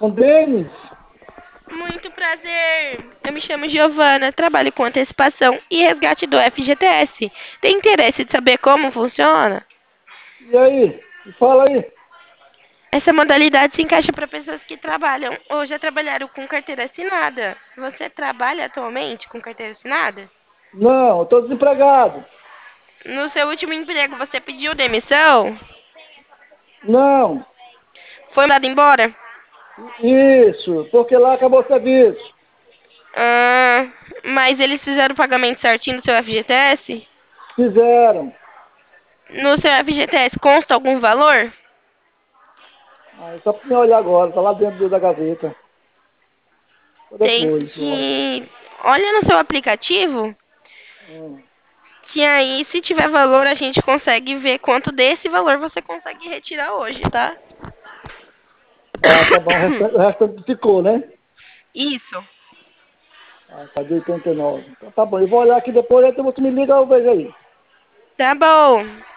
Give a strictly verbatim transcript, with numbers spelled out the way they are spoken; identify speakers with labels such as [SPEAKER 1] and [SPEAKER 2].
[SPEAKER 1] Com Denis?
[SPEAKER 2] Muito prazer. Eu me chamo Giovana, trabalho com antecipação e resgate do F G T S. Tem interesse de saber como funciona?
[SPEAKER 1] E aí? Me fala aí.
[SPEAKER 2] Essa modalidade se encaixa para pessoas que trabalham ou já trabalharam com carteira assinada. Você trabalha atualmente com carteira assinada?
[SPEAKER 1] Não, eu tô desempregado.
[SPEAKER 2] No seu último emprego, você pediu demissão?
[SPEAKER 1] Não,
[SPEAKER 2] Foi mandado embora?
[SPEAKER 1] isso, porque lá acabou o serviço.
[SPEAKER 2] Ah, mas eles fizeram o pagamento certinho no seu F G T S?
[SPEAKER 1] Fizeram.
[SPEAKER 2] No seu F G T S consta algum valor?
[SPEAKER 1] Aí só pra me olhar agora, tá lá dentro da gaveta. Só
[SPEAKER 2] Tem
[SPEAKER 1] depois, olha.
[SPEAKER 2] que. Olha no seu aplicativo,
[SPEAKER 1] Hum.
[SPEAKER 2] que aí, se tiver valor, a gente consegue ver quanto desse valor você consegue retirar hoje, tá?
[SPEAKER 1] Ah, tá bom, o restante, o restante ficou, né?
[SPEAKER 2] Isso.
[SPEAKER 1] Ah, tá de oitenta e nove. Então tá bom, eu vou olhar aqui depois, aí você me liga, eu vejo aí.
[SPEAKER 2] Tá bom.